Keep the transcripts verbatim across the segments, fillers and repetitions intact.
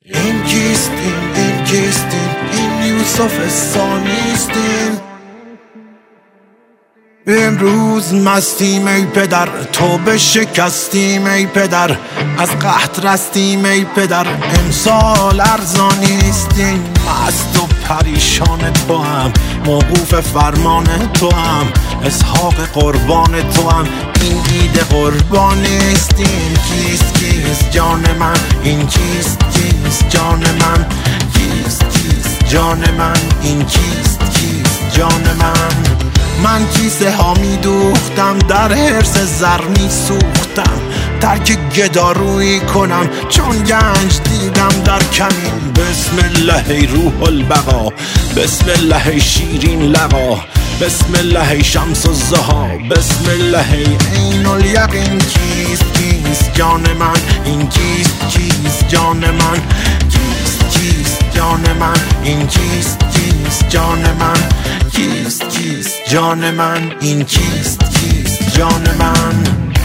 این کیستین این کیستین این یوسف ثانیستین. امروز مستیم ای پدر، تو به شکستیم ای پدر، از قحط رستیم ای پدر، امسال ارزانی نیستیم. مست و پریشان تو هم، موقوف فرمان تو هم، اسحاق قربان تو هم، این عید قربان نیستیم. کیست کیست جان من، این کیست کیست جان من، کیست کیست جان من، این کیست کیست جان من. من کیسه ها می دوختم، در حرص زر می سوختم، ترک گدارویی کنم چون گنج دیدم در کمین. بسم الله ای روح البقا، بسم الله ای شیرین لقا، بسم الله ای شمس الضحی، بسم الله ای عین الیقین. کیست کیست جان من، این کیست کیست جان من، کیست کیست جان من، این کیست کیست جان من، کیست کیست جان من، این کیست کیست جان من.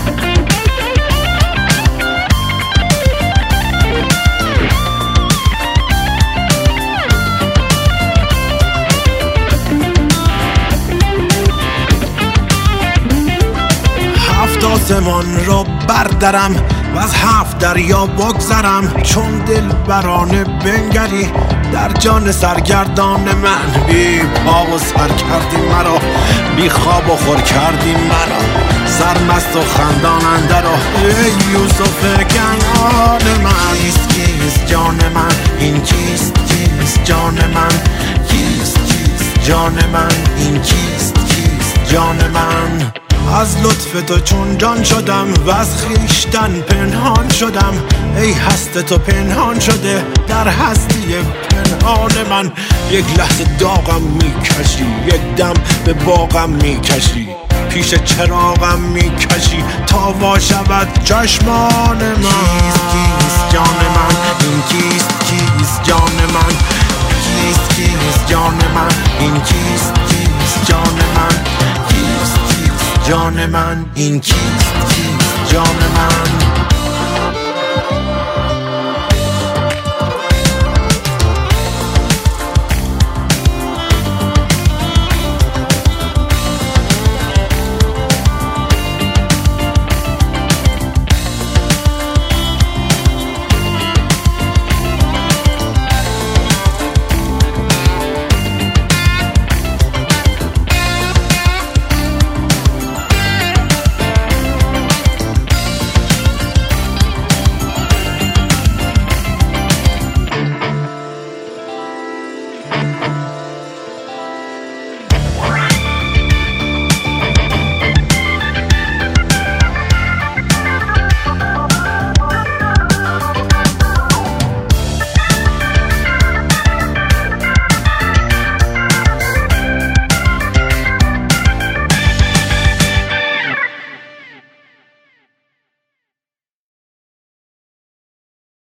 هفت آسمان را بردرم و از هفت دریا بگذرم، چون دل برانه بنگری در جان سرگردان من. بی پا و سر کردی مرا، بی خواب و خور کردی مرا، سرمست و خندان اندر ای یوسف کنعان من. کیست کیست جان من، این کیست کیست جان من، کیست کیست جان من، این کیست کیست جان من. از لطف تو چون جان شدم و از خویشتن پنهان شدم، ای هست تو پنهان شده در هستی پنهان من. یک لحظه داغم میکشی، یک دم به باغم میکشی، پیش چراغم میکشی تا وا شود چشمان من. کیست کیست جان من، این کیست کیست جان من، کیست کیست جان من، این کیست کیست جان من، کیست کیست جان من، این کیست کیست جان من.